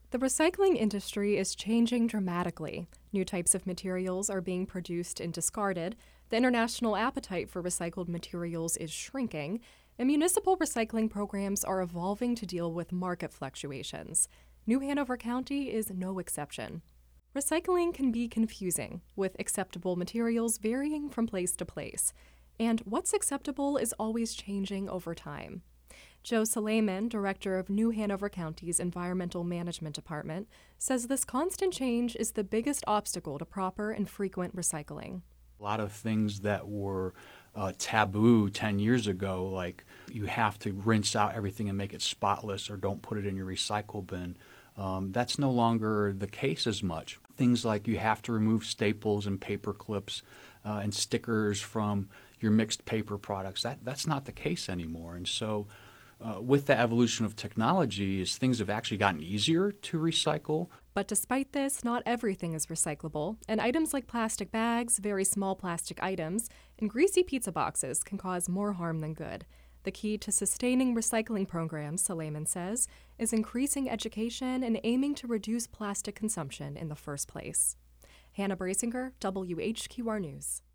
The recycling industry is changing dramatically. New types of materials are being produced and discarded. The international appetite for recycled materials is shrinking, and municipal recycling programs are evolving to deal with market fluctuations. New Hanover County is no exception. Recycling can be confusing, with acceptable materials varying from place to place. And what's acceptable is always changing over time. Joe Suleiman, director of New Hanover County's Environmental Management Department, says this constant change is the biggest obstacle to proper and frequent recycling. A lot of things that were taboo 10 years ago, like you have to rinse out everything and make it spotless or don't put it in your recycle bin, that's no longer the case as much. Things like you have to remove staples and paper clips and stickers from your mixed paper products, that's not the case anymore. And so with the evolution of technology, as things have actually gotten easier to recycle. But despite this, not everything is recyclable, and items like plastic bags, very small plastic items, and greasy pizza boxes can cause more harm than good. The key to sustaining recycling programs, Suleiman says, is increasing education and aiming to reduce plastic consumption in the first place. Hannah Brasinger, WHQR News.